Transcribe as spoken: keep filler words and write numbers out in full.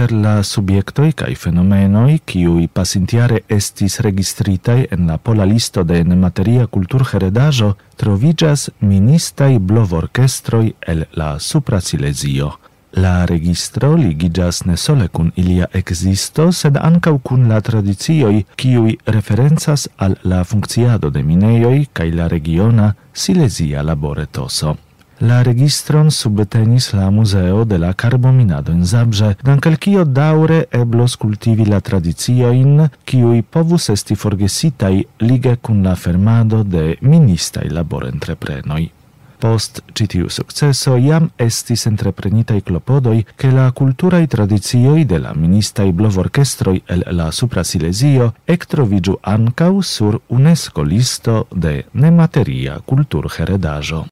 inter la subjektoj kaj fenomenoj, kiuj pasintjare estis registritaj en la pola listo de nemateria kulturheredaĵo, troviĝas ministaj blovorkestroj el la Supra Silezio. La registro ligiĝas ne sole kun ilia ekzisto, sed ankaŭ kun la tradicioj, kiuj referencas al la funkciado de minejoj kaj la regiona silezia laboretoso. La registron subtenis la Museo de la Karbominado en Zabrze, dank al kio daŭre eblos kultivi la tradiciojn, kiuj povus esti forgesitaj lige kun la fermado de ministaj laborentreprenoj. Post ĉi tiu sukceso jam estis entreprenitaj klopodoj, ke la kulturaj tradicioj de la ministaj blovorkestroj el la Supra Silezio ektroviĝu ankaŭ sur UNESCO listo de nemateria kulturheredaĵo.